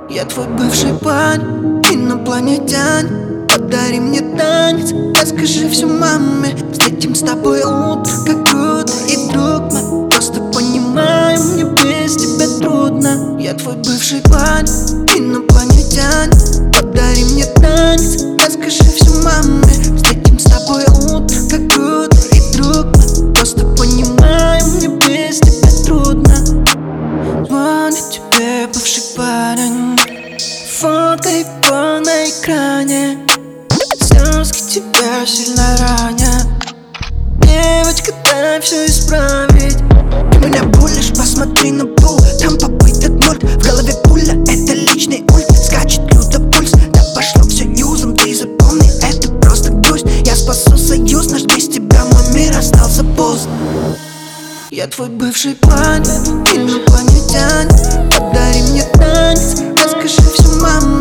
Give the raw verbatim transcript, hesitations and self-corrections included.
Я твой бывший парень, инопланетянин. Подари мне танец, расскажи всю маме. Встретим с тобой утро, как круто. И вдруг мы просто понимаем, мне без тебя трудно. Я твой бывший парень, инопланетянин. Подари мне танец, расскажи всю маме. Встретим с тобой утро, как круто. И вдруг мы просто понимаем, мне без тебя трудно. Звонит тебе бывший парень, фотка его на экране. Слезки тебя сильно ранят. Девочка, дай все исправить. Ты меня булишь, посмотри на пол. Там попыток ноль, в голове пуля, это личный ульт. Скачет люто пульс, да пошло все юзом. Ты запомни, это просто грусть. Я спасу союз наш, без тебя мой мир остался пуст. Я твой бывший парень, инопланетянин. Подари мне танец, расскажи всю маме.